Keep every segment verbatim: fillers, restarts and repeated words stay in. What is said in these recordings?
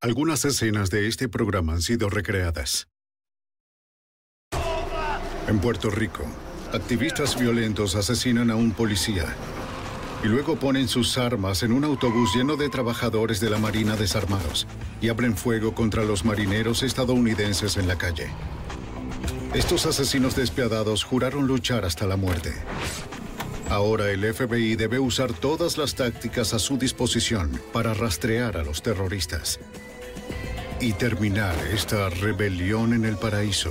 Algunas escenas de este programa han sido recreadas. En Puerto Rico, activistas violentos asesinan a un policía y luego ponen sus armas en un autobús lleno de trabajadores de la Marina desarmados y abren fuego contra los marineros estadounidenses en la calle. Estos asesinos despiadados juraron luchar hasta la muerte. Ahora el F B I debe usar todas las tácticas a su disposición para rastrear a los terroristas y terminar esta rebelión en el paraíso.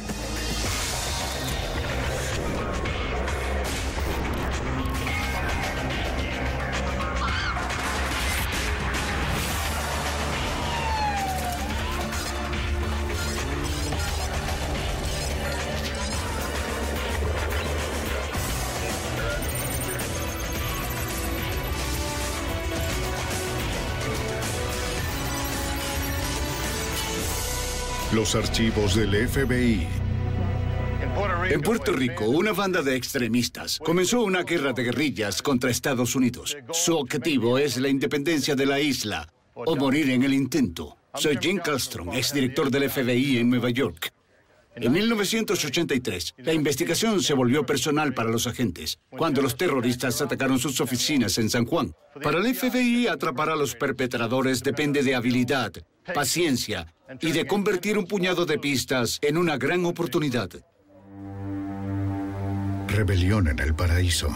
Los archivos del F B I. En Puerto Rico, una banda de extremistas comenzó una guerra de guerrillas contra Estados Unidos. Su objetivo es la independencia de la isla o morir en el intento. Soy Jim Kallstrom, exdirector del F B I en Nueva York. En mil novecientos ochenta y tres, la investigación se volvió personal para los agentes, cuando los terroristas atacaron sus oficinas en San Juan. Para el F B I, atrapar a los perpetradores depende de habilidad, paciencia y de convertir un puñado de pistas en una gran oportunidad. Rebelión en el paraíso.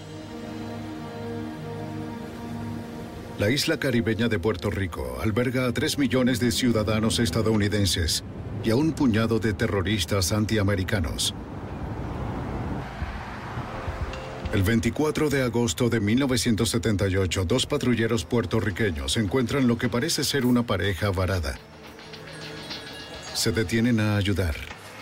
La isla caribeña de Puerto Rico alberga a tres millones de ciudadanos estadounidenses y a un puñado de terroristas antiamericanos. El veinticuatro de agosto de mil novecientos setenta y ocho, dos patrulleros puertorriqueños encuentran lo que parece ser una pareja varada. Se detienen a ayudar.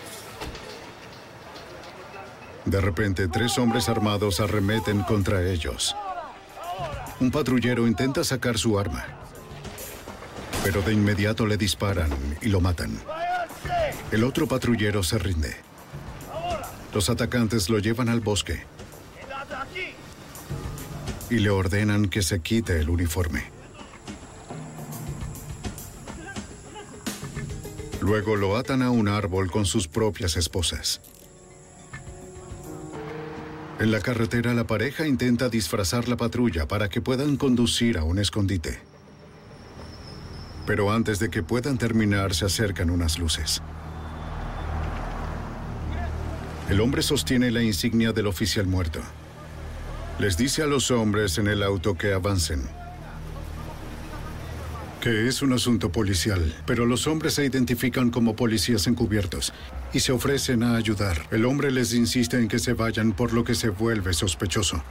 De repente, tres hombres armados arremeten contra ellos. Un patrullero intenta sacar su arma, pero de inmediato le disparan y lo matan. El otro patrullero se rinde. Los atacantes lo llevan al bosque y le ordenan que se quite el uniforme. Luego lo atan a un árbol con sus propias esposas. En la carretera, la pareja intenta disfrazar la patrulla para que puedan conducir a un escondite. Pero antes de que puedan terminar, se acercan unas luces. El hombre sostiene la insignia del oficial muerto. Les dice a los hombres en el auto que avancen, que es un asunto policial, pero los hombres se identifican como policías encubiertos y se ofrecen a ayudar. El hombre les insiste en que se vayan, por lo que se vuelve sospechoso.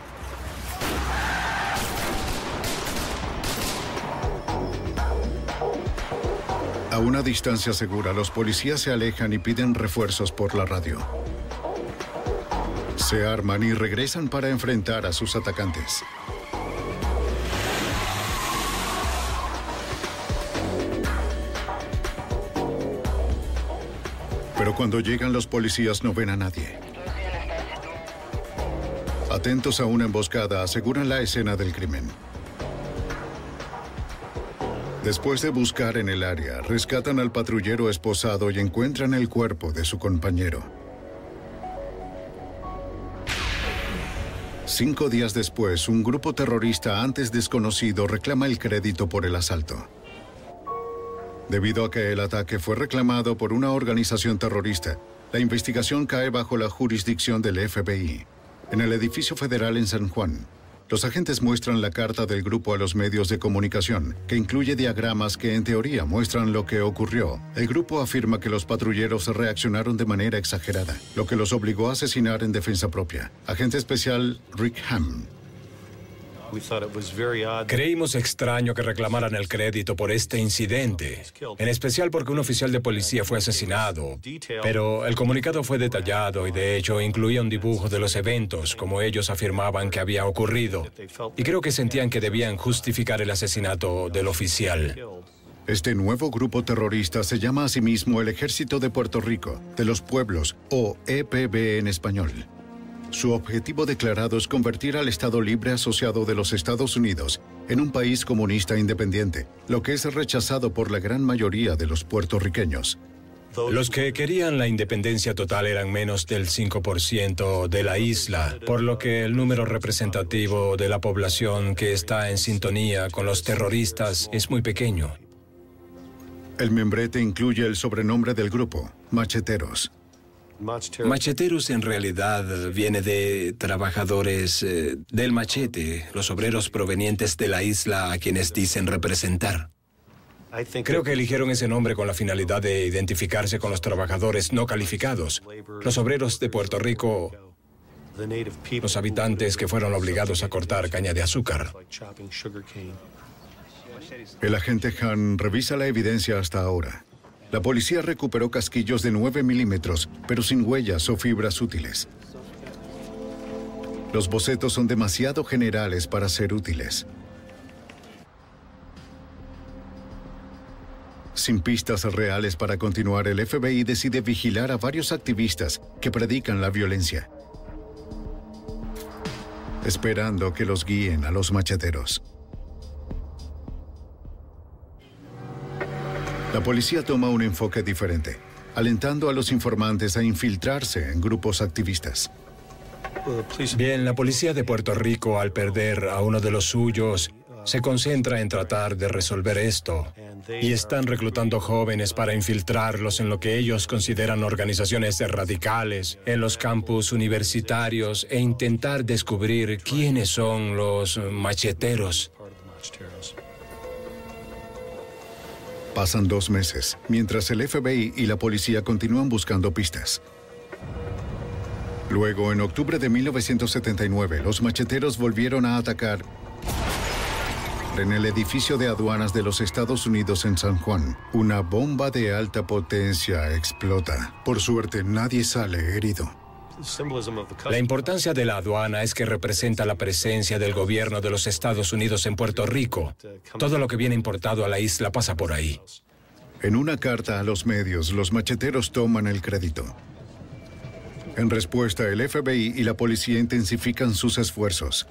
A una distancia segura, los policías se alejan y piden refuerzos por la radio. Se arman y regresan para enfrentar a sus atacantes. Pero cuando llegan los policías no ven a nadie. Atentos a una emboscada, aseguran la escena del crimen. Después de buscar en el área, rescatan al patrullero esposado y encuentran el cuerpo de su compañero. Cinco días después, un grupo terrorista antes desconocido reclama el crédito por el asalto. Debido a que el ataque fue reclamado por una organización terrorista, la investigación cae bajo la jurisdicción del F B I. En el edificio federal en San Juan, los agentes muestran la carta del grupo a los medios de comunicación, que incluye diagramas que en teoría muestran lo que ocurrió. El grupo afirma que los patrulleros reaccionaron de manera exagerada, lo que los obligó a asesinar en defensa propia. Agente especial Rick Ham. Creímos extraño que reclamaran el crédito por este incidente, en especial porque un oficial de policía fue asesinado, pero el comunicado fue detallado y de hecho incluía un dibujo de los eventos como ellos afirmaban que había ocurrido, y creo que sentían que debían justificar el asesinato del oficial. Este nuevo grupo terrorista se llama a sí mismo el Ejército de Puerto Rico, de los Pueblos, o E P B en español. Su objetivo declarado es convertir al Estado Libre Asociado de los Estados Unidos en un país comunista independiente, lo que es rechazado por la gran mayoría de los puertorriqueños. Los que querían la independencia total eran menos del cinco por ciento de la isla, por lo que el número representativo de la población que está en sintonía con los terroristas es muy pequeño. El membrete incluye el sobrenombre del grupo, Macheteros. Macheteros en realidad viene de trabajadores eh, del machete, los obreros provenientes de la isla a quienes dicen representar. Creo que eligieron ese nombre con la finalidad de identificarse con los trabajadores no calificados, los obreros de Puerto Rico, los habitantes que fueron obligados a cortar caña de azúcar. El agente Han revisa la evidencia hasta ahora. La policía recuperó casquillos de nueve milímetros, pero sin huellas o fibras útiles. Los bocetos son demasiado generales para ser útiles. Sin pistas reales para continuar, el F B I decide vigilar a varios activistas que predican la violencia, esperando que los guíen a los macheteros. La policía toma un enfoque diferente, alentando a los informantes a infiltrarse en grupos activistas. Bien, la policía de Puerto Rico, al perder a uno de los suyos, se concentra en tratar de resolver esto y están reclutando jóvenes para infiltrarlos en lo que ellos consideran organizaciones radicales en los campus universitarios e intentar descubrir quiénes son los macheteros. Pasan dos meses, mientras el F B I y la policía continúan buscando pistas. Luego, en octubre de mil novecientos setenta y nueve, los macheteros volvieron a atacar en el edificio de aduanas de los Estados Unidos en San Juan. Una bomba de alta potencia explota. Por suerte, nadie sale herido. La importancia de la aduana es que representa la presencia del gobierno de los Estados Unidos en Puerto Rico. Todo lo que viene importado a la isla pasa por ahí. En una carta a los medios, los macheteros toman el crédito. En respuesta, el F B I y la policía intensifican sus esfuerzos.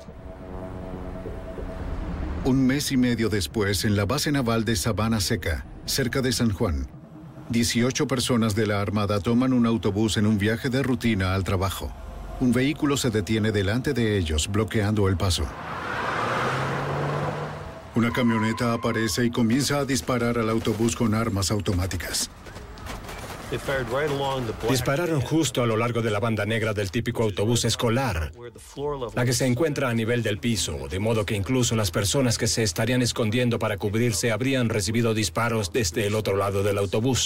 Un mes y medio después, en la base naval de Sabana Seca, cerca de San Juan, dieciocho personas de la Armada toman un autobús en un viaje de rutina al trabajo. Un vehículo se detiene delante de ellos, bloqueando el paso. Una camioneta aparece y comienza a disparar al autobús con armas automáticas. Dispararon justo a lo largo de la banda negra del típico autobús escolar, la que se encuentra a nivel del piso, de modo que incluso las personas que se estarían escondiendo para cubrirse habrían recibido disparos desde el otro lado del autobús.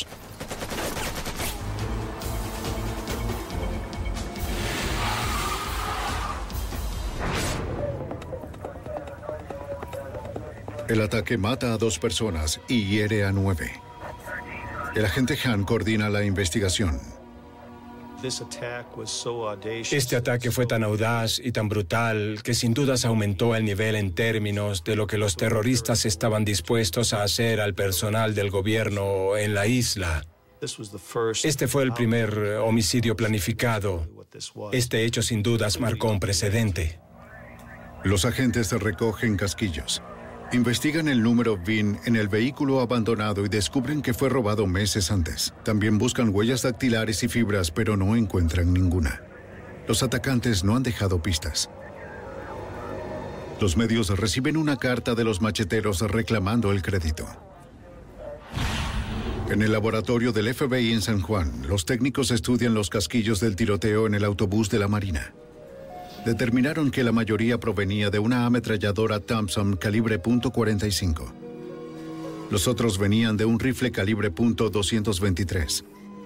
El ataque mata a dos personas y hiere a nueve. El agente Han coordina la investigación. Este ataque fue tan audaz y tan brutal que sin dudas aumentó el nivel en términos de lo que los terroristas estaban dispuestos a hacer al personal del gobierno en la isla. Este fue el primer homicidio planificado. Este hecho sin dudas marcó un precedente. Los agentes recogen casquillos. Investigan el número V I N en el vehículo abandonado y descubren que fue robado meses antes. También buscan huellas dactilares y fibras, pero no encuentran ninguna. Los atacantes no han dejado pistas. Los medios reciben una carta de los macheteros reclamando el crédito. En el laboratorio del F B I en San Juan, los técnicos estudian los casquillos del tiroteo en el autobús de la Marina. Determinaron que la mayoría provenía de una ametralladora Thompson calibre punto cuarenta y cinco. Los otros venían de un rifle calibre punto doscientos veintitrés.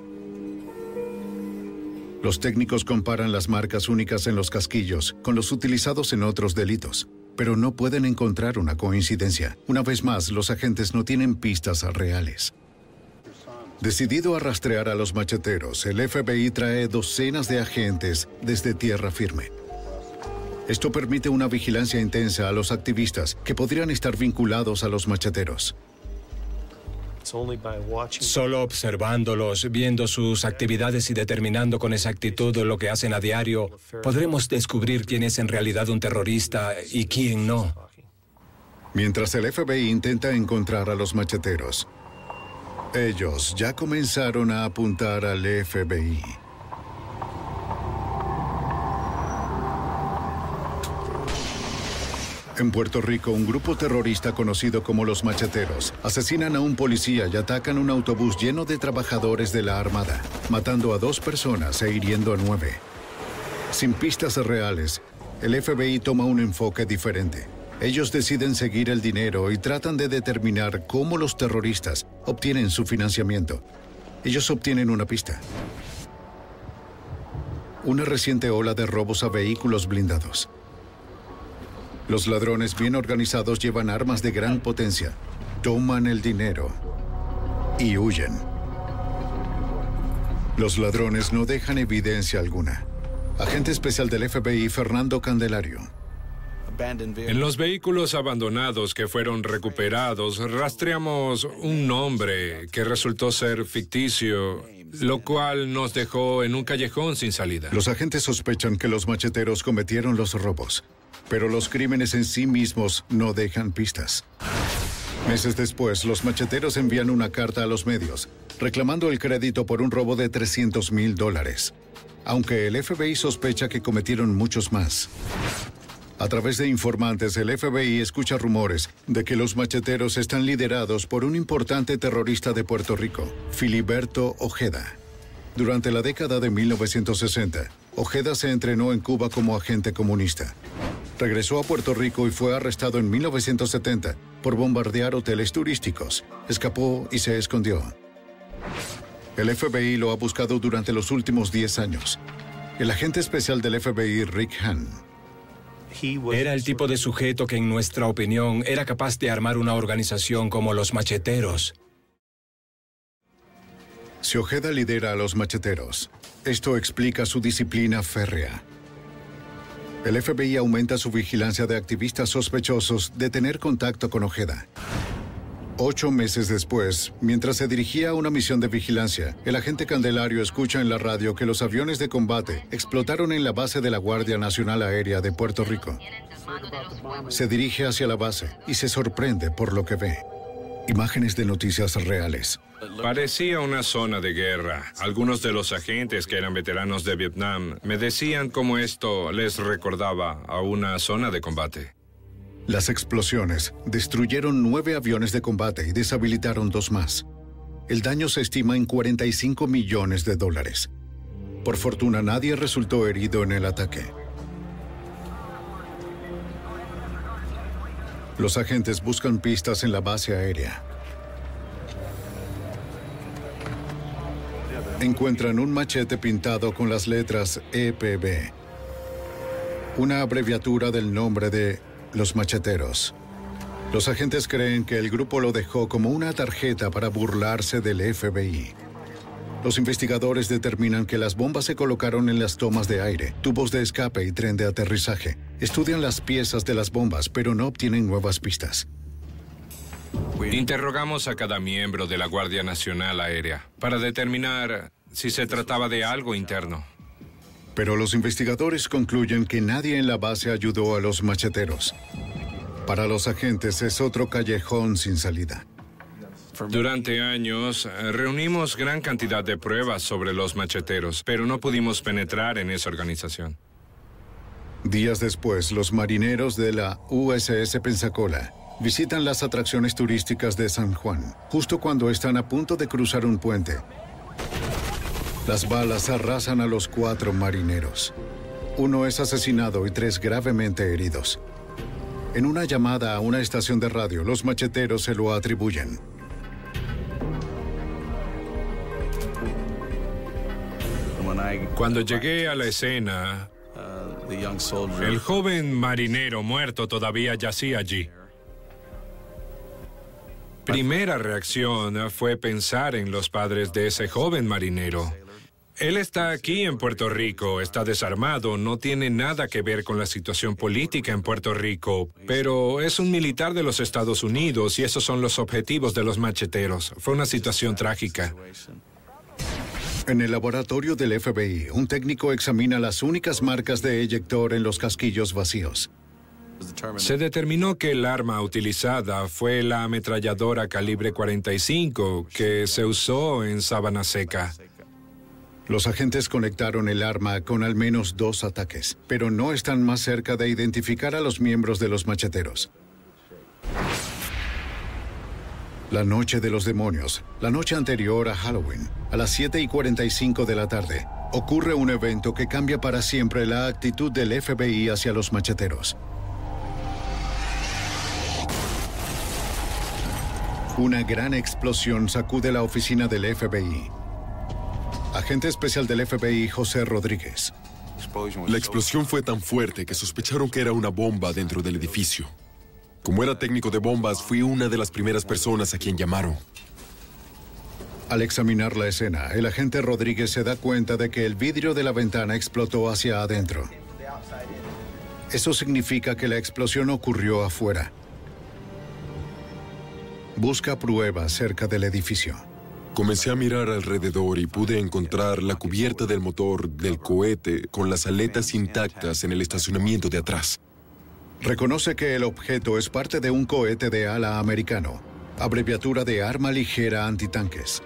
Los técnicos comparan las marcas únicas en los casquillos con los utilizados en otros delitos, pero no pueden encontrar una coincidencia. Una vez más, los agentes no tienen pistas reales. Decidido a rastrear a los macheteros, el F B I trae docenas de agentes desde tierra firme. Esto permite una vigilancia intensa a los activistas que podrían estar vinculados a los macheteros. Solo observándolos, viendo sus actividades y determinando con exactitud lo que hacen a diario, podremos descubrir quién es en realidad un terrorista y quién no. Mientras el F B I intenta encontrar a los macheteros, ellos ya comenzaron a apuntar al F B I. En Puerto Rico, un grupo terrorista conocido como los macheteros asesinan a un policía y atacan un autobús lleno de trabajadores de la Armada, matando a dos personas e hiriendo a nueve. Sin pistas reales, el F B I toma un enfoque diferente. Ellos deciden seguir el dinero y tratan de determinar cómo los terroristas obtienen su financiamiento. Ellos obtienen una pista. Una reciente ola de robos a vehículos blindados. Los ladrones bien organizados llevan armas de gran potencia, toman el dinero y huyen. Los ladrones no dejan evidencia alguna. Agente especial del F B I, Fernando Candelario. En los vehículos abandonados que fueron recuperados, rastreamos un nombre que resultó ser ficticio, lo cual nos dejó en un callejón sin salida. Los agentes sospechan que los macheteros cometieron los robos, pero los crímenes en sí mismos no dejan pistas. Meses después, los macheteros envían una carta a los medios, reclamando el crédito por un robo de trescientos mil dólares, aunque el F B I sospecha que cometieron muchos más. A través de informantes, el F B I escucha rumores de que los macheteros están liderados por un importante terrorista de Puerto Rico, Filiberto Ojeda. Durante la década de mil novecientos sesenta, Ojeda se entrenó en Cuba como agente comunista. Regresó a Puerto Rico y fue arrestado en mil novecientos setenta por bombardear hoteles turísticos. Escapó y se escondió. El F B I lo ha buscado durante los últimos diez años. El agente especial del F B I, Rick Hahn, Era el tipo de sujeto que, en nuestra opinión, era capaz de armar una organización como los macheteros. Si Ojeda lidera a los macheteros, esto explica su disciplina férrea. El F B I aumenta su vigilancia de activistas sospechosos de tener contacto con Ojeda. Ocho meses después, mientras se dirigía a una misión de vigilancia, el agente Candelario escucha en la radio que los aviones de combate explotaron en la base de la Guardia Nacional Aérea de Puerto Rico. Se dirige hacia la base y se sorprende por lo que ve. Imágenes de noticias reales. Parecía una zona de guerra. Algunos de los agentes que eran veteranos de Vietnam me decían cómo esto les recordaba a una zona de combate. Las explosiones destruyeron nueve aviones de combate y deshabilitaron dos más. El daño se estima en cuarenta y cinco millones de dólares. Por fortuna, nadie resultó herido en el ataque. Los agentes buscan pistas en la base aérea. Encuentran un machete pintado con las letras E P B, una abreviatura del nombre de los macheteros. Los agentes creen que el grupo lo dejó como una tarjeta para burlarse del F B I. Los investigadores determinan que las bombas se colocaron en las tomas de aire, tubos de escape y tren de aterrizaje. Estudian las piezas de las bombas, pero no obtienen nuevas pistas. Interrogamos a cada miembro de la Guardia Nacional Aérea para determinar si se trataba de algo interno. Pero los investigadores concluyen que nadie en la base ayudó a los macheteros. Para los agentes es otro callejón sin salida. Durante años reunimos gran cantidad de pruebas sobre los macheteros, pero no pudimos penetrar en esa organización. Días después, los marineros de la U S S Pensacola visitan las atracciones turísticas de San Juan, justo cuando están a punto de cruzar un puente. Las balas arrasan a los cuatro marineros. Uno es asesinado y tres gravemente heridos. En una llamada a una estación de radio, los macheteros se lo atribuyen. Cuando llegué a la escena, el joven marinero muerto todavía yacía allí. Primera reacción fue pensar en los padres de ese joven marinero. Él está aquí en Puerto Rico, está desarmado, no tiene nada que ver con la situación política en Puerto Rico, pero es un militar de los Estados Unidos y esos son los objetivos de los macheteros. Fue una situación trágica. En el laboratorio del F B I, un técnico examina las únicas marcas de eyector en los casquillos vacíos. Se determinó que el arma utilizada fue la ametralladora calibre cuarenta y cinco que se usó en Sabana Seca. Los agentes conectaron el arma con al menos dos ataques, pero no están más cerca de identificar a los miembros de los macheteros. La noche de los demonios, la noche anterior a Halloween, a las siete y cuarenta y cinco de la tarde, ocurre un evento que cambia para siempre la actitud del F B I hacia los macheteros. Una gran explosión sacude la oficina del F B I. Agente especial del F B I, José Rodríguez. La explosión fue tan fuerte que sospecharon que era una bomba dentro del edificio. Como era técnico de bombas, fui una de las primeras personas a quien llamaron. Al examinar la escena, el agente Rodríguez se da cuenta de que el vidrio de la ventana explotó hacia adentro. Eso significa que la explosión ocurrió afuera. Busca pruebas cerca del edificio. Comencé a mirar alrededor y pude encontrar la cubierta del motor del cohete con las aletas intactas en el estacionamiento de atrás. Reconoce que el objeto es parte de un cohete de ala americano, abreviatura de Arma Ligera Antitanques.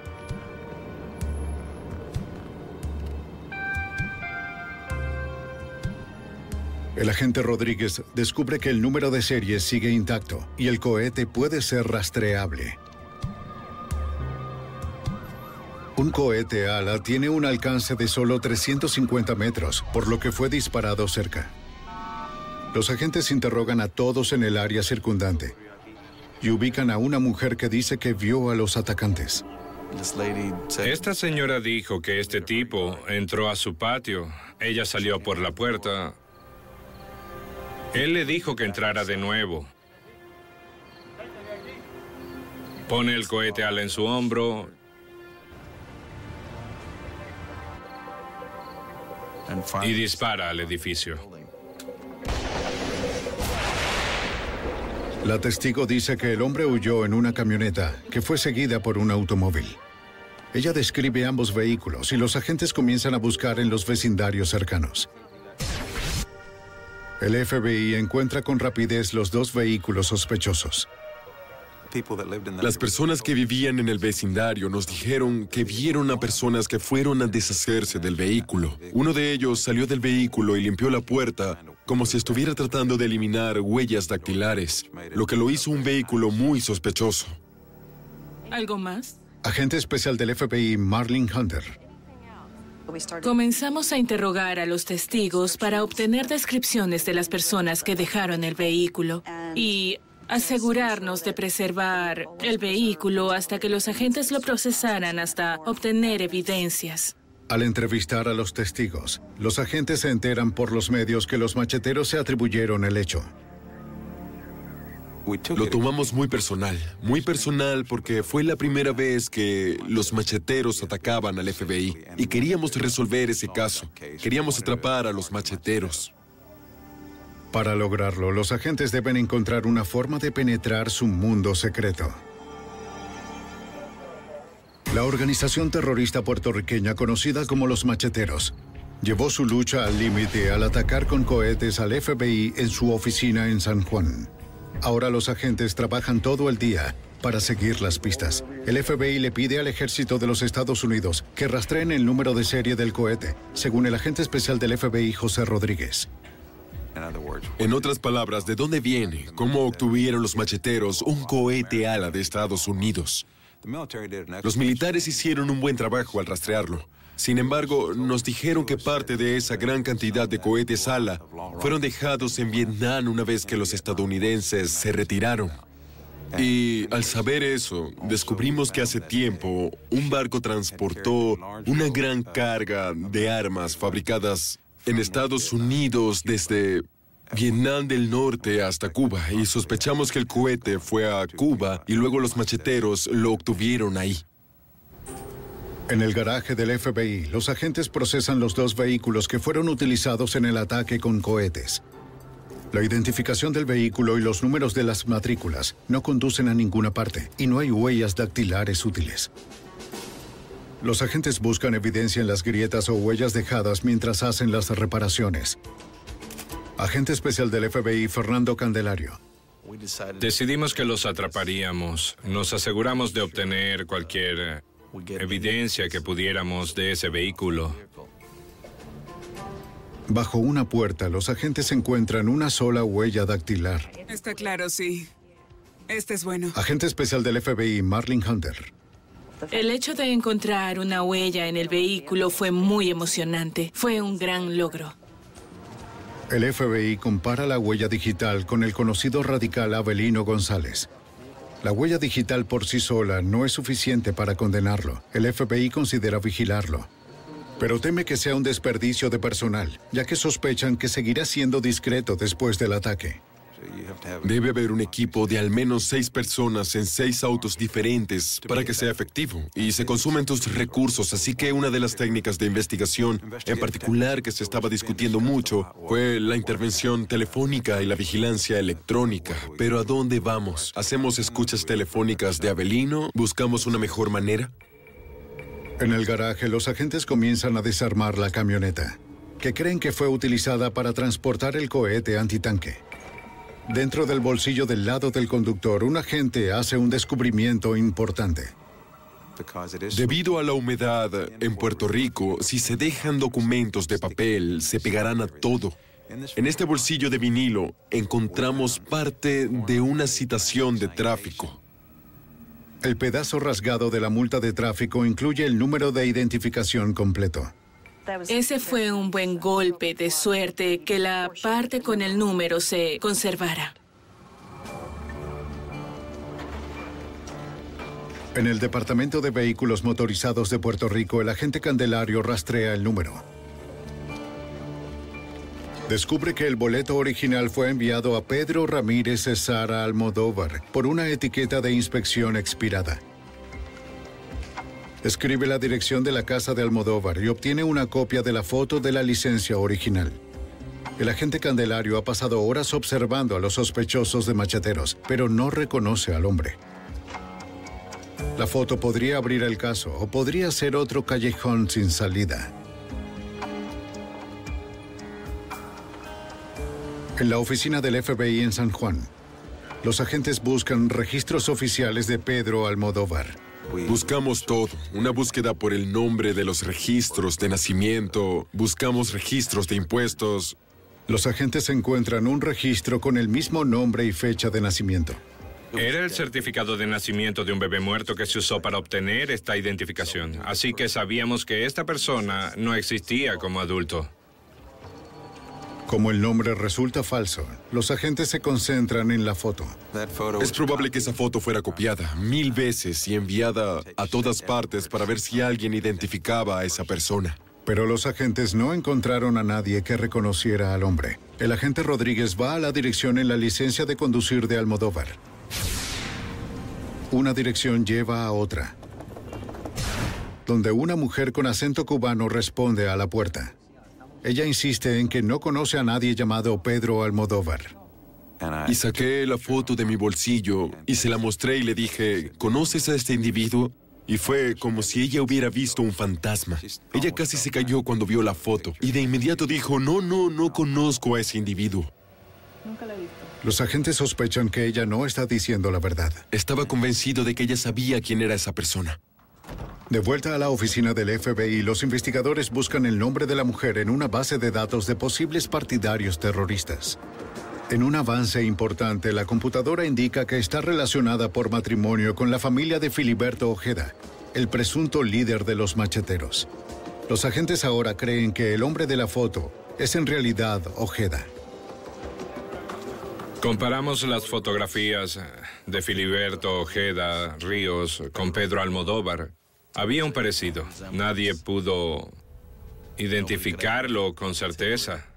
El agente Rodríguez descubre que el número de serie sigue intacto y el cohete puede ser rastreable. Un cohete ala tiene un alcance de solo trescientos cincuenta metros, por lo que fue disparado cerca. Los agentes interrogan a todos en el área circundante y ubican a una mujer que dice que vio a los atacantes. Esta señora dijo que este tipo entró a su patio. Ella salió por la puerta. Él le dijo que entrara de nuevo. Pone el cohete ala en su hombro y dispara al edificio. La testigo dice que el hombre huyó en una camioneta que fue seguida por un automóvil. Ella describe ambos vehículos y los agentes comienzan a buscar en los vecindarios cercanos. El F B I encuentra con rapidez los dos vehículos sospechosos. Las personas que vivían en el vecindario nos dijeron que vieron a personas que fueron a deshacerse del vehículo. Uno de ellos salió del vehículo y limpió la puerta como si estuviera tratando de eliminar huellas dactilares, lo que lo hizo un vehículo muy sospechoso. ¿Algo más? Agente especial del F B I, Marlene Hunter. Comenzamos a interrogar a los testigos para obtener descripciones de las personas que dejaron el vehículo y asegurarnos de preservar el vehículo hasta que los agentes lo procesaran hasta obtener evidencias. Al entrevistar a los testigos, los agentes se enteran por los medios que los macheteros se atribuyeron el hecho. Lo tomamos muy personal, muy personal porque fue la primera vez que los macheteros atacaban al F B I y queríamos resolver ese caso. Queríamos atrapar a los macheteros. Para lograrlo, los agentes deben encontrar una forma de penetrar su mundo secreto. La organización terrorista puertorriqueña conocida como los Macheteros llevó su lucha al límite al atacar con cohetes al F B I en su oficina en San Juan. Ahora los agentes trabajan todo el día para seguir las pistas. El F B I le pide al ejército de los Estados Unidos que rastreen el número de serie del cohete, según el agente especial del F B I, José Rodríguez. En otras palabras, ¿de dónde viene? ¿Cómo obtuvieron los macheteros un cohete ala de Estados Unidos? Los militares hicieron un buen trabajo al rastrearlo. Sin embargo, nos dijeron que parte de esa gran cantidad de cohetes ala fueron dejados en Vietnam una vez que los estadounidenses se retiraron. Y al saber eso, descubrimos que hace tiempo un barco transportó una gran carga de armas fabricadas en Estados Unidos desde Vietnam del Norte hasta Cuba, y sospechamos que el cohete fue a Cuba y luego los macheteros lo obtuvieron ahí. En el garaje del F B I, los agentes procesan los dos vehículos que fueron utilizados en el ataque con cohetes. La identificación del vehículo y los números de las matrículas no conducen a ninguna parte y no hay huellas dactilares útiles. Los agentes buscan evidencia en las grietas o huellas dejadas mientras hacen las reparaciones. Agente especial del F B I, Fernando Candelario. Decidimos que los atraparíamos. Nos aseguramos de obtener cualquier evidencia que pudiéramos de ese vehículo. Bajo una puerta, los agentes encuentran una sola huella dactilar. Está claro, sí. Este es bueno. Agente especial del F B I, Marlene Hunter. El hecho de encontrar una huella en el vehículo fue muy emocionante. Fue un gran logro. El F B I compara la huella digital con el conocido radical Avelino González. La huella digital por sí sola no es suficiente para condenarlo. El F B I considera vigilarlo. Pero teme que sea un desperdicio de personal, ya que sospechan que seguirá siendo discreto después del ataque. Debe haber un equipo de al menos seis personas en seis autos diferentes para que sea efectivo y se consumen tus recursos, así que una de las técnicas de investigación en particular que se estaba discutiendo mucho fue la intervención telefónica y la vigilancia electrónica. Pero ¿a dónde vamos? ¿Hacemos escuchas telefónicas de Avelino? ¿Buscamos una mejor manera? En el garaje, los agentes comienzan a desarmar la camioneta, que creen que fue utilizada para transportar el cohete antitanque. Dentro del bolsillo del lado del conductor, un agente hace un descubrimiento importante. Debido a la humedad en Puerto Rico, si se dejan documentos de papel, se pegarán a todo. En este bolsillo de vinilo encontramos parte de una citación de tráfico. El pedazo rasgado de la multa de tráfico incluye el número de identificación completo. Ese fue un buen golpe de suerte que la parte con el número se conservara. En el Departamento de Vehículos Motorizados de Puerto Rico, el agente Candelario rastrea el número. Descubre que el boleto original fue enviado a Pedro Ramírez Cesara Almodóvar por una etiqueta de inspección expirada. Escribe la dirección de la casa de Almodóvar y obtiene una copia de la foto de la licencia original. El agente Candelario ha pasado horas observando a los sospechosos de macheteros, pero no reconoce al hombre. La foto podría abrir el caso o podría ser otro callejón sin salida. En la oficina del F B I en San Juan, los agentes buscan registros oficiales de Pedro Almodóvar. Buscamos todo, una búsqueda por el nombre de los registros de nacimiento, buscamos registros de impuestos. Los agentes encuentran un registro con el mismo nombre y fecha de nacimiento. Era el certificado de nacimiento de un bebé muerto que se usó para obtener esta identificación, así que sabíamos que esta persona no existía como adulto. Como el nombre resulta falso, los agentes se concentran en la foto. Es probable que esa foto fuera copiada mil veces y enviada a todas partes para ver si alguien identificaba a esa persona. Pero los agentes no encontraron a nadie que reconociera al hombre. El agente Rodríguez va a la dirección en la licencia de conducir de Almodóvar. Una dirección lleva a otra, donde una mujer con acento cubano responde a la puerta. Ella insiste en que no conoce a nadie llamado Pedro Almodóvar. Y saqué la foto de mi bolsillo y se la mostré y le dije, ¿conoces a este individuo? Y fue como si ella hubiera visto un fantasma. Ella casi se cayó cuando vio la foto y de inmediato dijo, no, no, no conozco a ese individuo. Los agentes sospechan que ella no está diciendo la verdad. Estaba convencido de que ella sabía quién era esa persona. De vuelta a la oficina del F B I, los investigadores buscan el nombre de la mujer en una base de datos de posibles partidarios terroristas. En un avance importante, la computadora indica que está relacionada por matrimonio con la familia de Filiberto Ojeda, el presunto líder de los macheteros. Los agentes ahora creen que el hombre de la foto es en realidad Ojeda. Comparamos las fotografías de Filiberto Ojeda Ríos con Pedro Almodóvar. Había un parecido. Nadie pudo identificarlo con certeza.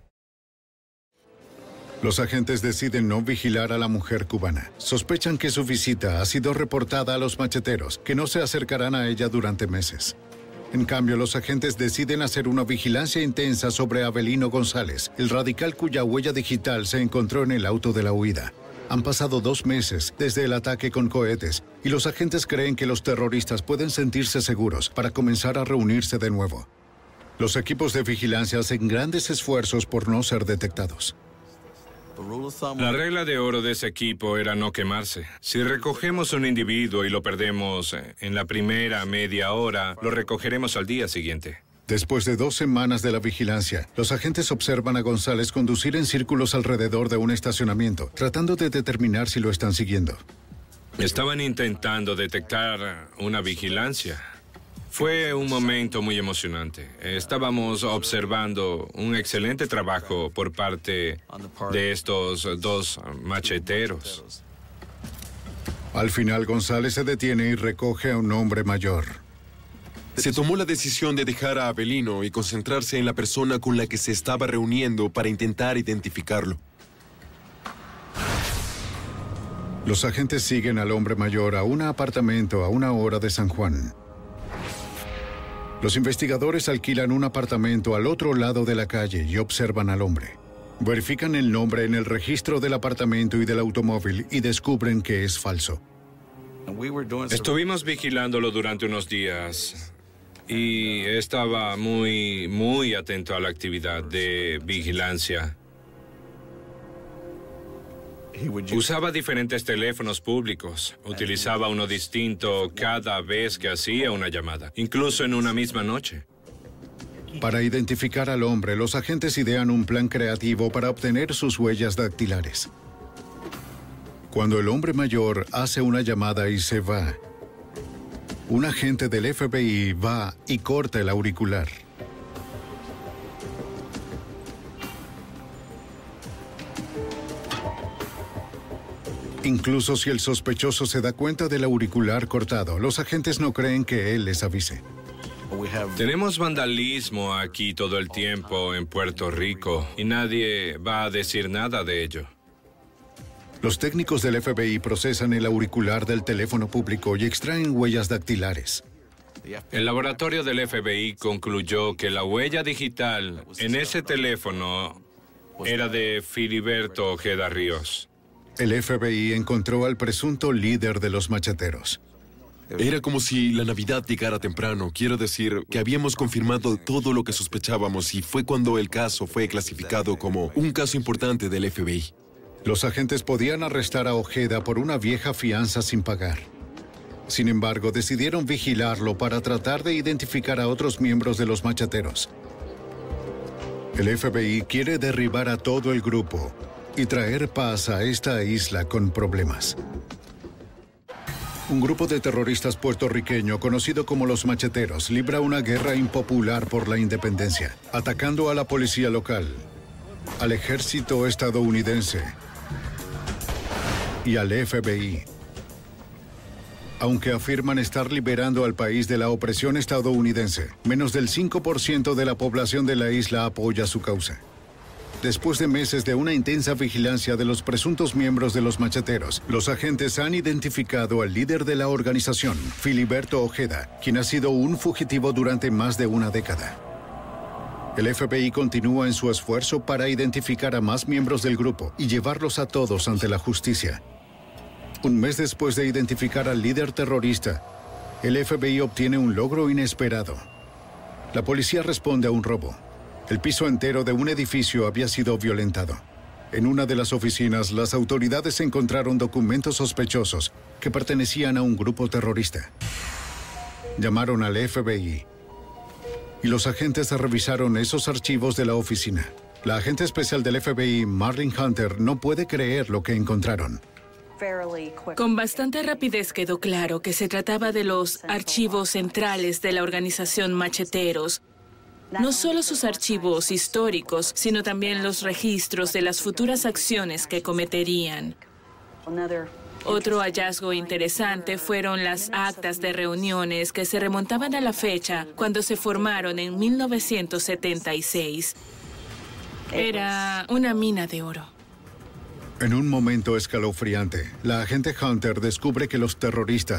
Los agentes deciden no vigilar a la mujer cubana. Sospechan que su visita ha sido reportada a los macheteros, que no se acercarán a ella durante meses. En cambio, los agentes deciden hacer una vigilancia intensa sobre Avelino González, el radical cuya huella digital se encontró en el auto de la huida. Han pasado dos meses desde el ataque con cohetes y los agentes creen que los terroristas pueden sentirse seguros para comenzar a reunirse de nuevo. Los equipos de vigilancia hacen grandes esfuerzos por no ser detectados. La regla de oro de ese equipo era no quemarse. Si recogemos un individuo y lo perdemos en la primera media hora, lo recogeremos al día siguiente. Después de dos semanas de la vigilancia, los agentes observan a González conducir en círculos alrededor de un estacionamiento, tratando de determinar si lo están siguiendo. Estaban intentando detectar una vigilancia. Fue un momento muy emocionante. Estábamos observando un excelente trabajo por parte de estos dos macheteros. Al final, González se detiene y recoge a un hombre mayor. Se tomó la decisión de dejar a Avelino y concentrarse en la persona con la que se estaba reuniendo para intentar identificarlo. Los agentes siguen al hombre mayor a un apartamento a una hora de San Juan. Los investigadores alquilan un apartamento al otro lado de la calle y observan al hombre. Verifican el nombre en el registro del apartamento y del automóvil y descubren que es falso. Estuvimos vigilándolo durante unos días y estaba muy, muy atento a la actividad de vigilancia. Usaba diferentes teléfonos públicos. Utilizaba uno distinto cada vez que hacía una llamada, incluso en una misma noche. Para identificar al hombre, los agentes idean un plan creativo para obtener sus huellas dactilares. Cuando el hombre mayor hace una llamada y se va, un agente del F B I va y corta el auricular. Incluso si el sospechoso se da cuenta del auricular cortado, los agentes no creen que él les avise. Tenemos vandalismo aquí todo el tiempo en Puerto Rico y nadie va a decir nada de ello. Los técnicos del F B I procesan el auricular del teléfono público y extraen huellas dactilares. El laboratorio del F B I concluyó que la huella digital en ese teléfono era de Filiberto Ojeda Ríos. El F B I encontró al presunto líder de los macheteros. Era como si la Navidad llegara temprano. Quiero decir que habíamos confirmado todo lo que sospechábamos y fue cuando el caso fue clasificado como un caso importante del F B I. Los agentes podían arrestar a Ojeda por una vieja fianza sin pagar. Sin embargo, decidieron vigilarlo para tratar de identificar a otros miembros de los macheteros. El F B I quiere derribar a todo el grupo y traer paz a esta isla con problemas. Un grupo de terroristas puertorriqueño conocido como los macheteros libra una guerra impopular por la independencia, atacando a la policía local, al ejército estadounidense y al F B I. Aunque afirman estar liberando al país de la opresión estadounidense, menos del cinco por ciento de la población de la isla apoya su causa. Después de meses de una intensa vigilancia de los presuntos miembros de los macheteros, los agentes han identificado al líder de la organización, Filiberto Ojeda, quien ha sido un fugitivo durante más de una década. El F B I continúa en su esfuerzo para identificar a más miembros del grupo y llevarlos a todos ante la justicia. Un mes después de identificar al líder terrorista, el F B I obtiene un logro inesperado. La policía responde a un robo. El piso entero de un edificio había sido violentado. En una de las oficinas, las autoridades encontraron documentos sospechosos que pertenecían a un grupo terrorista. Llamaron al F B I y los agentes revisaron esos archivos de la oficina. La agente especial del F B I, Marlene Hunter, no puede creer lo que encontraron. Con bastante rapidez quedó claro que se trataba de los archivos centrales de la organización Macheteros. No solo sus archivos históricos, sino también los registros de las futuras acciones que cometerían. Otro hallazgo interesante fueron las actas de reuniones que se remontaban a la fecha cuando se formaron en mil novecientos setenta y seis. Era una mina de oro. En un momento escalofriante, la agente Hunter descubre que los terroristas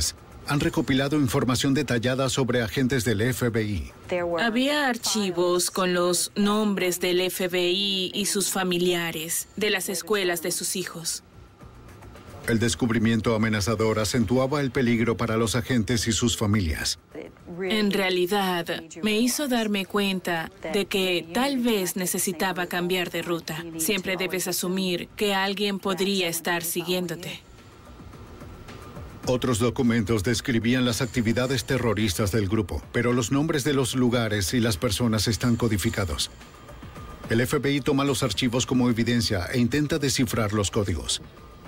han recopilado información detallada sobre agentes del F B I. Había archivos con los nombres del F B I y sus familiares, de las escuelas de sus hijos. El descubrimiento amenazador acentuaba el peligro para los agentes y sus familias. En realidad, me hizo darme cuenta de que tal vez necesitaba cambiar de ruta. Siempre debes asumir que alguien podría estar siguiéndote. Otros documentos describían las actividades terroristas del grupo, pero los nombres de los lugares y las personas están codificados. El F B I toma los archivos como evidencia e intenta descifrar los códigos.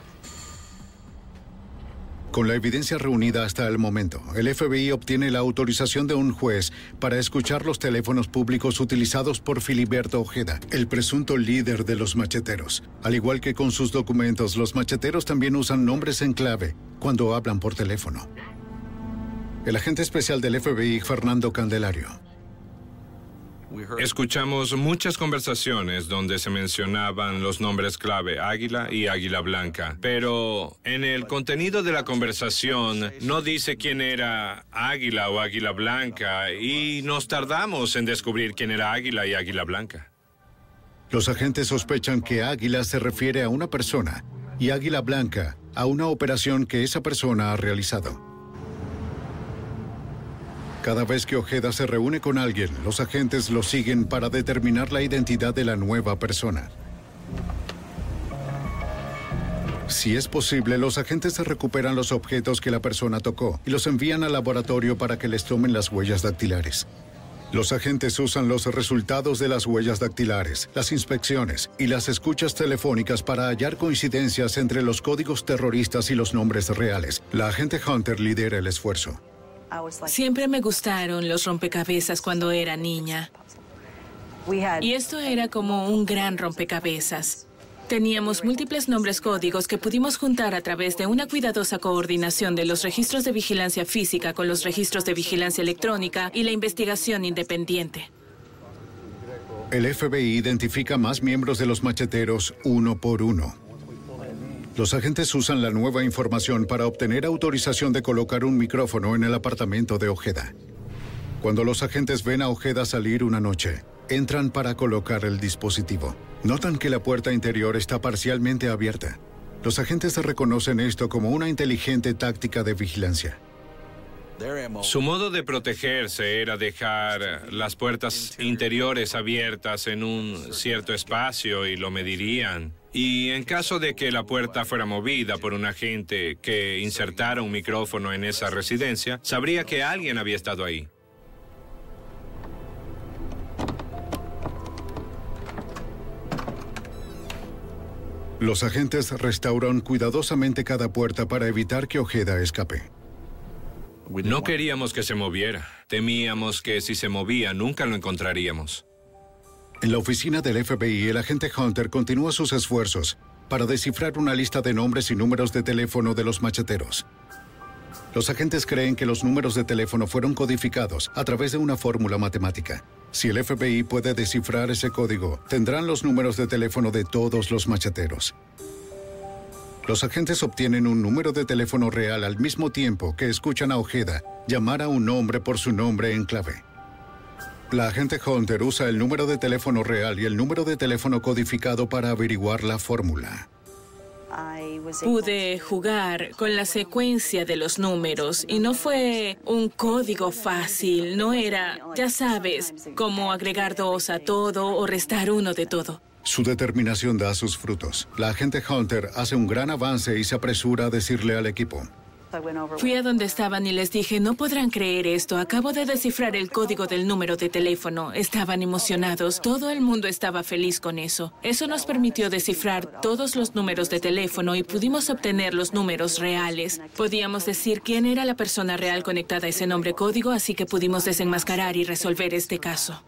Con la evidencia reunida hasta el momento, el F B I obtiene la autorización de un juez para escuchar los teléfonos públicos utilizados por Filiberto Ojeda, el presunto líder de los macheteros. Al igual que con sus documentos, los macheteros también usan nombres en clave cuando hablan por teléfono. El agente especial del F B I, Fernando Candelario. Escuchamos muchas conversaciones donde se mencionaban los nombres clave Águila y Águila Blanca, pero en el contenido de la conversación no dice quién era Águila o Águila Blanca y nos tardamos en descubrir quién era Águila y Águila Blanca. Los agentes sospechan que Águila se refiere a una persona y Águila Blanca a una operación que esa persona ha realizado. Cada vez que Ojeda se reúne con alguien, los agentes lo siguen para determinar la identidad de la nueva persona. Si es posible, los agentes recuperan los objetos que la persona tocó y los envían al laboratorio para que les tomen las huellas dactilares. Los agentes usan los resultados de las huellas dactilares, las inspecciones y las escuchas telefónicas para hallar coincidencias entre los códigos terroristas y los nombres reales. La agente Hunter lidera el esfuerzo. Siempre me gustaron los rompecabezas cuando era niña. Y esto era como un gran rompecabezas. Teníamos múltiples nombres códigos que pudimos juntar a través de una cuidadosa coordinación de los registros de vigilancia física con los registros de vigilancia electrónica y la investigación independiente. El F B I identifica más miembros de los macheteros uno por uno. Los agentes usan la nueva información para obtener autorización de colocar un micrófono en el apartamento de Ojeda. Cuando los agentes ven a Ojeda salir una noche, entran para colocar el dispositivo. Notan que la puerta interior está parcialmente abierta. Los agentes reconocen esto como una inteligente táctica de vigilancia. Su modo de protegerse era dejar las puertas interiores abiertas en un cierto espacio y lo medirían. Y en caso de que la puerta fuera movida por un agente que insertara un micrófono en esa residencia, sabría que alguien había estado ahí. Los agentes restauran cuidadosamente cada puerta para evitar que Ojeda escape. No queríamos que se moviera. Temíamos que si se movía nunca lo encontraríamos. En la oficina del F B I, el agente Hunter continúa sus esfuerzos para descifrar una lista de nombres y números de teléfono de los macheteros. Los agentes creen que los números de teléfono fueron codificados a través de una fórmula matemática. Si el F B I puede descifrar ese código, tendrán los números de teléfono de todos los macheteros. Los agentes obtienen un número de teléfono real al mismo tiempo que escuchan a Ojeda llamar a un hombre por su nombre en clave. La agente Hunter usa el número de teléfono real y el número de teléfono codificado para averiguar la fórmula. Pude jugar con la secuencia de los números y no fue un código fácil, no era, ya sabes, como agregar dos a todo o restar uno de todo. Su determinación da sus frutos. La agente Hunter hace un gran avance y se apresura a decirle al equipo. Fui a donde estaban y les dije, no podrán creer esto, acabo de descifrar el código del número de teléfono. Estaban emocionados, todo el mundo estaba feliz con eso. Eso nos permitió descifrar todos los números de teléfono y pudimos obtener los números reales. Podíamos decir quién era la persona real conectada a ese nombre código, así que pudimos desenmascarar y resolver este caso.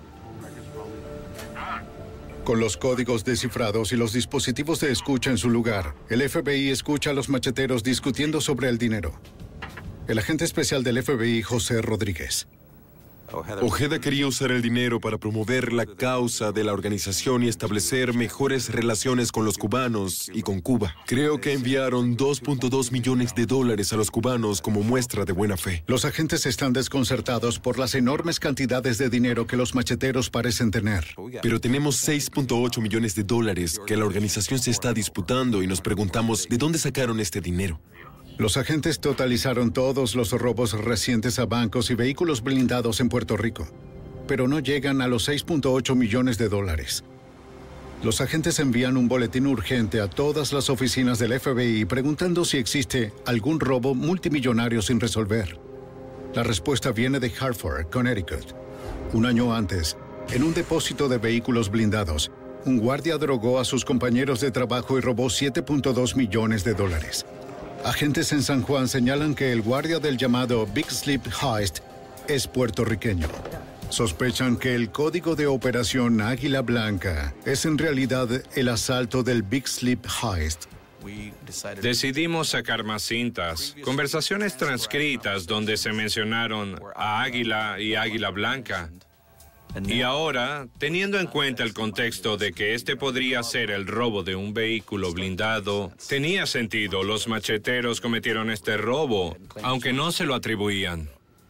Con los códigos descifrados y los dispositivos de escucha en su lugar, el F B I escucha a los macheteros discutiendo sobre el dinero. El agente especial del F B I, José Rodríguez. Ojeda quería usar el dinero para promover la causa de la organización y establecer mejores relaciones con los cubanos y con Cuba. Creo que enviaron dos punto dos millones de dólares a los cubanos como muestra de buena fe. Los agentes están desconcertados por las enormes cantidades de dinero que los macheteros parecen tener. Pero tenemos seis punto ocho millones de dólares que la organización se está disputando y nos preguntamos ¿de dónde sacaron este dinero? Los agentes totalizaron todos los robos recientes a bancos y vehículos blindados en Puerto Rico, pero no llegan a los seis punto ocho millones de dólares. Los agentes envían un boletín urgente a todas las oficinas del F B I preguntando si existe algún robo multimillonario sin resolver. La respuesta viene de Hartford, Connecticut. Un año antes, en un depósito de vehículos blindados, un guardia drogó a sus compañeros de trabajo y robó siete punto dos millones de dólares. Agentes en San Juan señalan que el guardia del llamado Big Sleep Heist es puertorriqueño. Sospechan que el código de operación Águila Blanca es en realidad el asalto del Big Sleep Heist. Decidimos sacar más cintas, conversaciones transcritas donde se mencionaron a Águila y Águila Blanca. Y ahora, teniendo en cuenta el contexto de que este podría ser el robo de un vehículo blindado, tenía sentido, los macheteros cometieron este robo, aunque no se lo atribuían.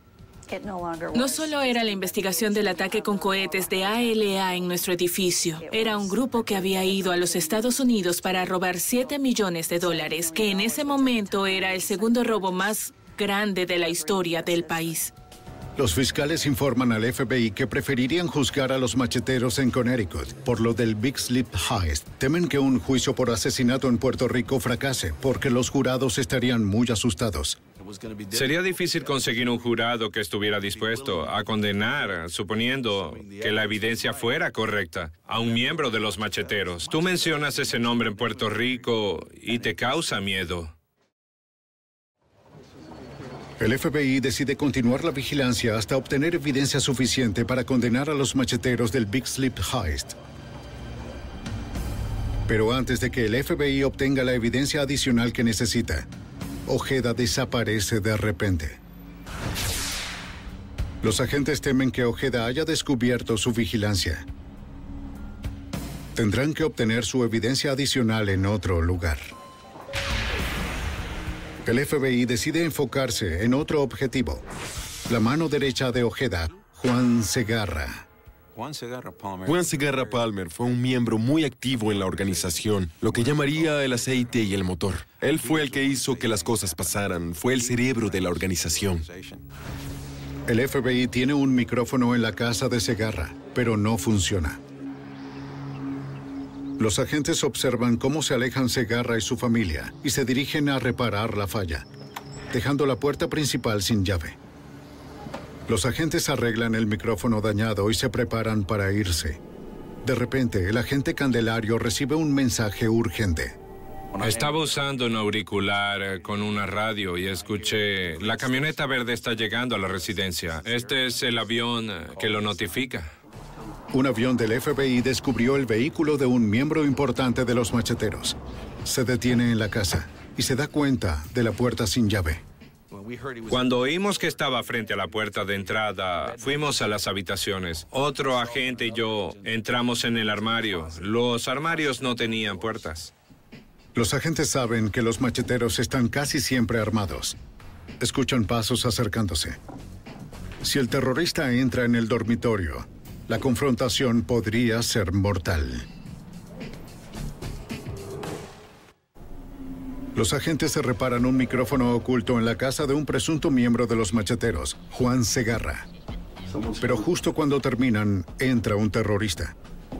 No solo era la investigación del ataque con cohetes de A L A en nuestro edificio, era un grupo que había ido a los Estados Unidos para robar siete millones de dólares, que en ese momento era el segundo robo más grande de la historia del país. Los fiscales informan al F B I que preferirían juzgar a los macheteros en Connecticut por lo del Big Sleep Heist. Temen que un juicio por asesinato en Puerto Rico fracase porque los jurados estarían muy asustados. Sería difícil conseguir un jurado que estuviera dispuesto a condenar, suponiendo que la evidencia fuera correcta, a un miembro de los macheteros. Tú mencionas ese nombre en Puerto Rico y te causa miedo. El F B I decide continuar la vigilancia hasta obtener evidencia suficiente para condenar a los macheteros del Big Sleep Heist. Pero antes de que el F B I obtenga la evidencia adicional que necesita, Ojeda desaparece de repente. Los agentes temen que Ojeda haya descubierto su vigilancia. Tendrán que obtener su evidencia adicional en otro lugar. El F B I decide enfocarse en otro objetivo. La mano derecha de Ojeda, Juan Segarra. Juan Segarra Palmer fue un miembro muy activo en la organización, lo que llamaría el aceite y el motor. Él fue el que hizo que las cosas pasaran, fue el cerebro de la organización. El F B I tiene un micrófono en la casa de Segarra, pero no funciona. Los agentes observan cómo se alejan Segarra y su familia y se dirigen a reparar la falla, dejando la puerta principal sin llave. Los agentes arreglan el micrófono dañado y se preparan para irse. De repente, el agente Candelario recibe un mensaje urgente. Estaba usando un auricular con una radio y escuché: la camioneta verde está llegando a la residencia. Este es el avión que lo notifica. Un avión del F B I descubrió el vehículo de un miembro importante de los macheteros. Se detiene en la casa y se da cuenta de la puerta sin llave. Cuando oímos que estaba frente a la puerta de entrada, fuimos a las habitaciones. Otro agente y yo entramos en el armario. Los armarios no tenían puertas. Los agentes saben que los macheteros están casi siempre armados. Escuchan pasos acercándose. Si el terrorista entra en el dormitorio, la confrontación podría ser mortal. Los agentes se reparan un micrófono oculto en la casa de un presunto miembro de los macheteros, Juan Segarra. Pero justo cuando terminan, entra un terrorista.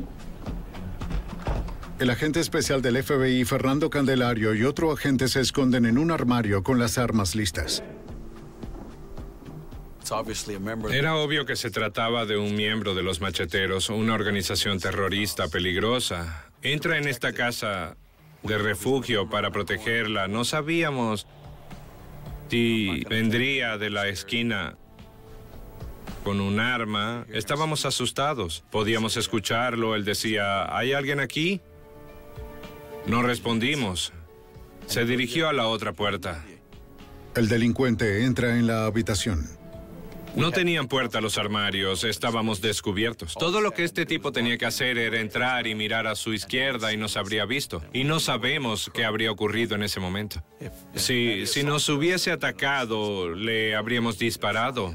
El agente especial del F B I, Fernando Candelario, y otro agente se esconden en un armario con las armas listas. Era obvio que se trataba de un miembro de los macheteros, una organización terrorista peligrosa. Entra en esta casa de refugio para protegerla. No sabíamos si vendría de la esquina con un arma. Estábamos asustados. Podíamos escucharlo. Él decía: ¿hay alguien aquí? No respondimos. Se dirigió a la otra puerta. El delincuente entra en la habitación. No tenían puerta los armarios, estábamos descubiertos. Todo lo que este tipo tenía que hacer era entrar y mirar a su izquierda y nos habría visto. Y no sabemos qué habría ocurrido en ese momento. Si, si nos hubiese atacado, le habríamos disparado.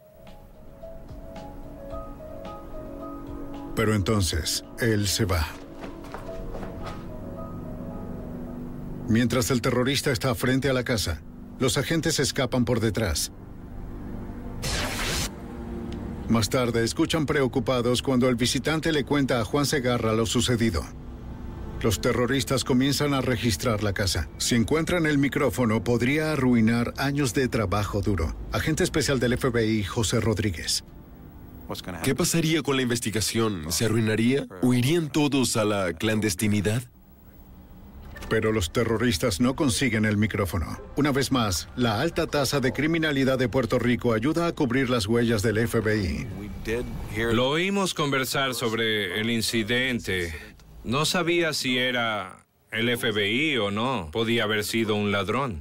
Pero entonces, él se va. Mientras el terrorista está frente a la casa, los agentes escapan por detrás. Más tarde, escuchan preocupados cuando el visitante le cuenta a Juan Segarra lo sucedido. Los terroristas comienzan a registrar la casa. Si encuentran el micrófono, podría arruinar años de trabajo duro. Agente especial del F B I, José Rodríguez. ¿Qué pasaría con la investigación? ¿Se arruinaría? ¿Huirían todos a la clandestinidad? Pero los terroristas no consiguen el micrófono. Una vez más, la alta tasa de criminalidad de Puerto Rico ayuda a cubrir las huellas del F B I. Lo oímos conversar sobre el incidente. No sabía si era el F B I o no. Podía haber sido un ladrón.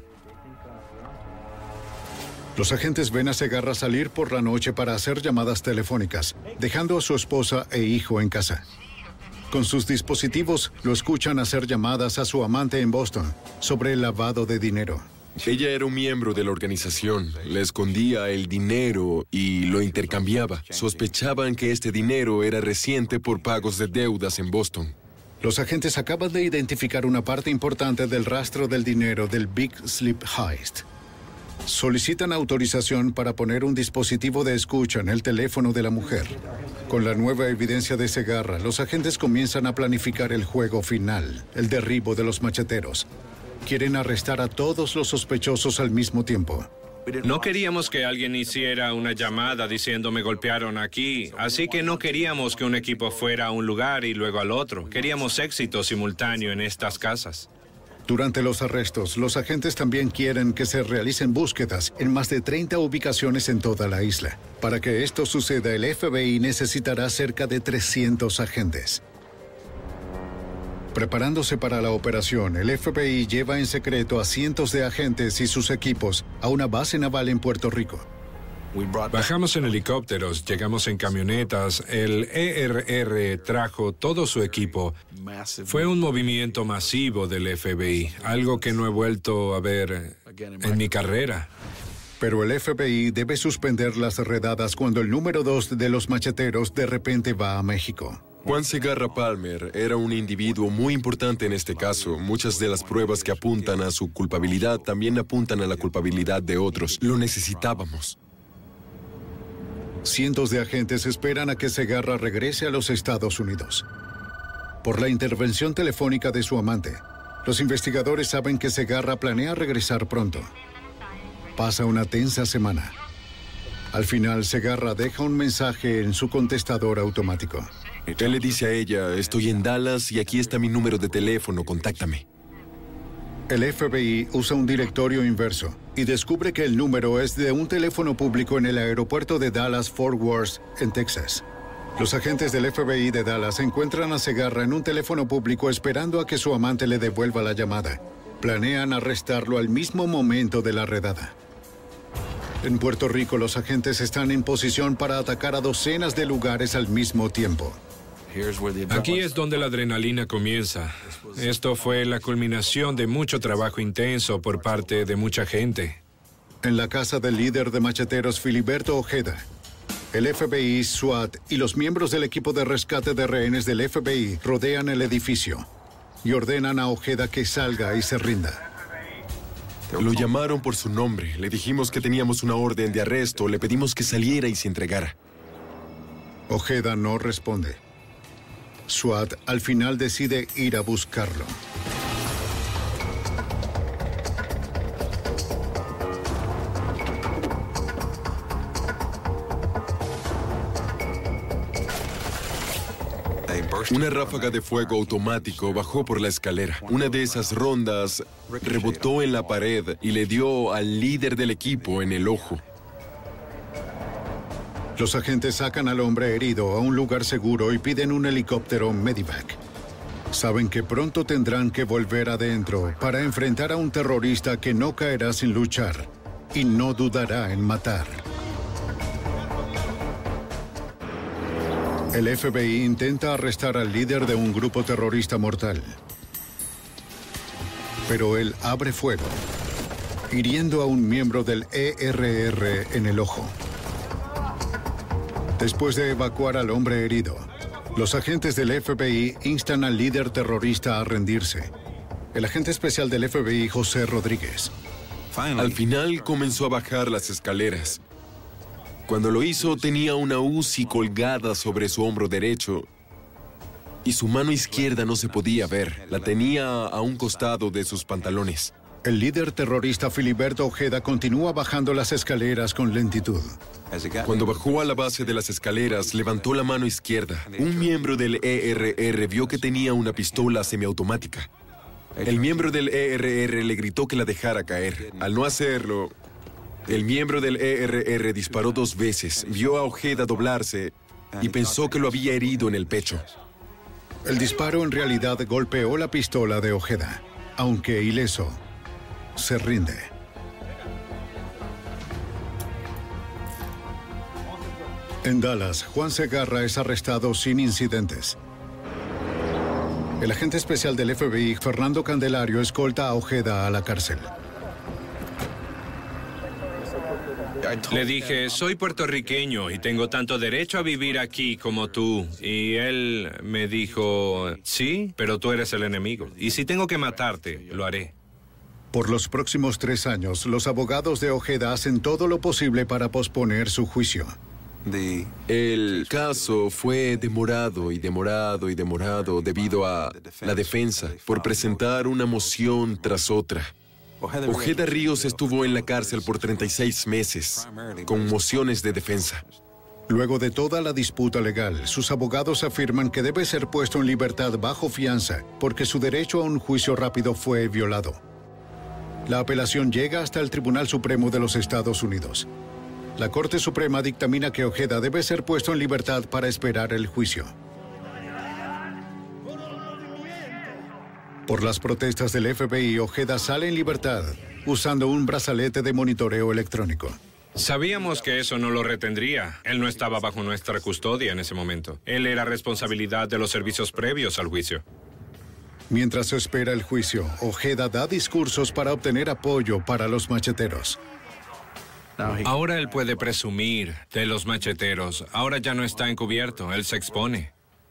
Los agentes ven a Segarra salir por la noche para hacer llamadas telefónicas, dejando a su esposa e hijo en casa. Con sus dispositivos, lo escuchan hacer llamadas a su amante en Boston sobre el lavado de dinero. Ella era un miembro de la organización. Le escondía el dinero y lo intercambiaba. Sospechaban que este dinero era reciente por pagos de deudas en Boston. Los agentes acaban de identificar una parte importante del rastro del dinero del Big Sleep Heist. Solicitan autorización para poner un dispositivo de escucha en el teléfono de la mujer. Con la nueva evidencia de Segarra, los agentes comienzan a planificar el juego final, el derribo de los macheteros. Quieren arrestar a todos los sospechosos al mismo tiempo. No queríamos que alguien hiciera una llamada diciendo me golpearon aquí, así que no queríamos que un equipo fuera a un lugar y luego al otro. Queríamos éxito simultáneo en estas casas. Durante los arrestos, los agentes también quieren que se realicen búsquedas en más de treinta ubicaciones en toda la isla. Para que esto suceda, el F B I necesitará cerca de trescientos agentes. Preparándose para la operación, el F B I lleva en secreto a cientos de agentes y sus equipos a una base naval en Puerto Rico. Bajamos en helicópteros, llegamos en camionetas, el E R R trajo todo su equipo. Fue un movimiento masivo del F B I, algo que no he vuelto a ver en mi carrera. Pero el F B I debe suspender las redadas cuando el número dos de los macheteros de repente va a México. Juan Segarra Palmer era un individuo muy importante en este caso. Muchas de las pruebas que apuntan a su culpabilidad también apuntan a la culpabilidad de otros. Lo necesitábamos. Cientos de agentes esperan a que Segarra regrese a los Estados Unidos. Por la intervención telefónica de su amante, los investigadores saben que Segarra planea regresar pronto. Pasa una tensa semana. Al final, Segarra deja un mensaje en su contestador automático. Él le dice a ella, estoy en Dallas y aquí está mi número de teléfono, contáctame. El F B I usa un directorio inverso y descubre que el número es de un teléfono público en el aeropuerto de Dallas-Fort Worth, en Texas. Los agentes del F B I de Dallas encuentran a Segarra en un teléfono público esperando a que su amante le devuelva la llamada. Planean arrestarlo al mismo momento de la redada. En Puerto Rico, los agentes están en posición para atacar a docenas de lugares al mismo tiempo. Aquí es donde la adrenalina comienza. Esto fue la culminación de mucho trabajo intenso por parte de mucha gente. En la casa del líder de macheteros Filiberto Ojeda, el F B I, SWAT y los miembros del equipo de rescate de rehenes del F B I rodean el edificio y ordenan a Ojeda que salga y se rinda. Lo llamaron por su nombre. Le dijimos que teníamos una orden de arresto. Le pedimos que saliera y se entregara. Ojeda no responde. SWAT al final decide ir a buscarlo. Una ráfaga de fuego automático bajó por la escalera. Una de esas rondas rebotó en la pared y le dio al líder del equipo en el ojo. Los agentes sacan al hombre herido a un lugar seguro y piden un helicóptero Medivac. Saben que pronto tendrán que volver adentro para enfrentar a un terrorista que no caerá sin luchar y no dudará en matar. El F B I intenta arrestar al líder de un grupo terrorista mortal. Pero él abre fuego, hiriendo a un miembro del E R R en el ojo. Después de evacuar al hombre herido, los agentes del F B I instan al líder terrorista a rendirse. El agente especial del F B I, José Rodríguez. Al final comenzó a bajar las escaleras. Cuando lo hizo, tenía una U Z I colgada sobre su hombro derecho y su mano izquierda no se podía ver. La tenía a un costado de sus pantalones. El líder terrorista Filiberto Ojeda continúa bajando las escaleras con lentitud. Cuando bajó a la base de las escaleras, levantó la mano izquierda. Un miembro del E R R vio que tenía una pistola semiautomática. El miembro del E R R le gritó que la dejara caer. Al no hacerlo, el miembro del E R R disparó dos veces, vio a Ojeda doblarse y pensó que lo había herido en el pecho. El disparo en realidad golpeó la pistola de Ojeda, aunque ileso, se rinde. En Dallas, Juan Segarra es arrestado sin incidentes. El agente especial del F B I, Fernando Candelario, escolta a Ojeda a la cárcel. Le dije, soy puertorriqueño y tengo tanto derecho a vivir aquí como tú. Y él me dijo, sí, pero tú eres el enemigo. Y si tengo que matarte, lo haré. Por los próximos tres años, los abogados de Ojeda hacen todo lo posible para posponer su juicio. El caso fue demorado y demorado y demorado debido a la defensa por presentar una moción tras otra. Ojeda Ríos estuvo en la cárcel por treinta y seis meses, con mociones de defensa. Luego de toda la disputa legal, sus abogados afirman que debe ser puesto en libertad bajo fianza porque su derecho a un juicio rápido fue violado. La apelación llega hasta el Tribunal Supremo de los Estados Unidos. La Corte Suprema dictamina que Ojeda debe ser puesto en libertad para esperar el juicio. Por las protestas del F B I, Ojeda sale en libertad usando un brazalete de monitoreo electrónico. Sabíamos que eso no lo retendría. Él no estaba bajo nuestra custodia en ese momento. Él era responsabilidad de los servicios previos al juicio. Mientras se espera el juicio, Ojeda da discursos para obtener apoyo para los macheteros. Ahora él puede presumir de los macheteros. Ahora ya no está encubierto, él se expone.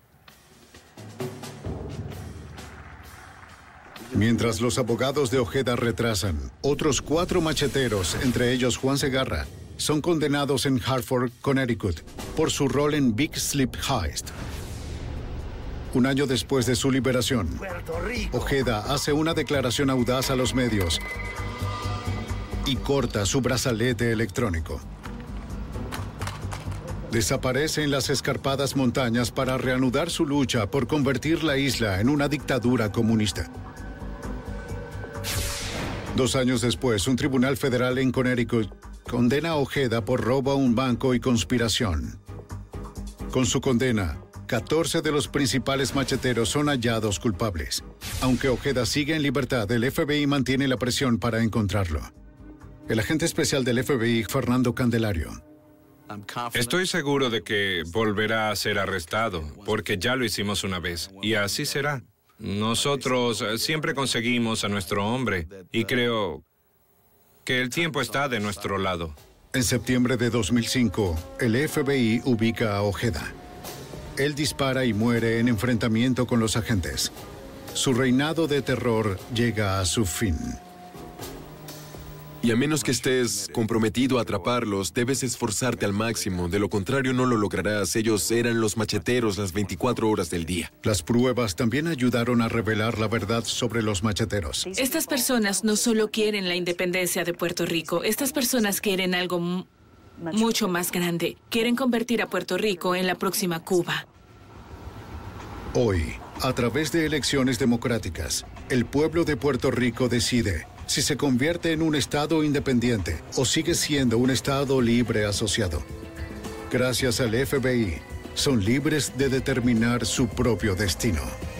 Mientras los abogados de Ojeda retrasan, otros cuatro macheteros, entre ellos Juan Segarra, son condenados en Hartford, Connecticut, por su rol en Big Sleep Heist. Un año después de su liberación, Ojeda hace una declaración audaz a los medios y corta su brazalete electrónico. Desaparece en las escarpadas montañas para reanudar su lucha por convertir la isla en una dictadura comunista. Dos años después, un tribunal federal en Connecticut condena a Ojeda por robo a un banco y conspiración. Con su condena, catorce de los principales macheteros son hallados culpables. Aunque Ojeda sigue en libertad, el F B I mantiene la presión para encontrarlo. El agente especial del F B I, Fernando Candelario. Estoy seguro de que volverá a ser arrestado, porque ya lo hicimos una vez, y así será. Nosotros siempre conseguimos a nuestro hombre, y creo que el tiempo está de nuestro lado. En septiembre de dos mil cinco, el F B I ubica a Ojeda. Él dispara y muere en enfrentamiento con los agentes. Su reinado de terror llega a su fin. Y a menos que estés comprometido a atraparlos, debes esforzarte al máximo. De lo contrario, no lo lograrás. Ellos eran los macheteros las veinticuatro horas del día. Las pruebas también ayudaron a revelar la verdad sobre los macheteros. Estas personas no solo quieren la independencia de Puerto Rico. Estas personas quieren algo mucho más grande. Quieren convertir a Puerto Rico en la próxima Cuba. Hoy, a través de elecciones democráticas, el pueblo de Puerto Rico decide si se convierte en un estado independiente o sigue siendo un estado libre asociado. Gracias al F B I, son libres de determinar su propio destino.